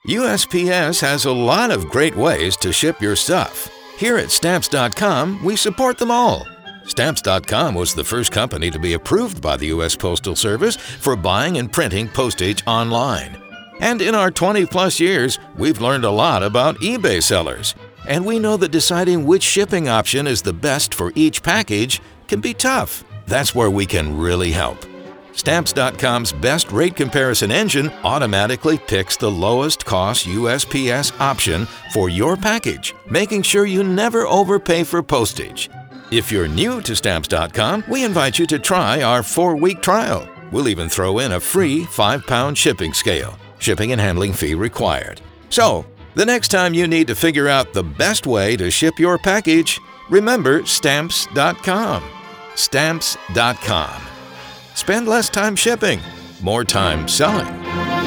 USPS has a lot of great ways to ship your stuff. Here at Stamps.com, we support them all. Stamps.com was the first company to be approved by the U.S. Postal Service for buying and printing postage online. And in our 20-plus years, we've learned a lot about eBay sellers. And we know that deciding which shipping option is the best for each package can be tough. That's where we can really help. Stamps.com's best rate comparison engine automatically picks the lowest cost USPS option for your package, making sure you never overpay for postage. If you're new to Stamps.com, we invite you to try our 4-week trial. We'll even throw in a free 5-pound shipping scale. Shipping and handling fee required. So, the next time you need to figure out the best way to ship your package, remember Stamps.com. Stamps.com. Spend less time shipping, more time selling.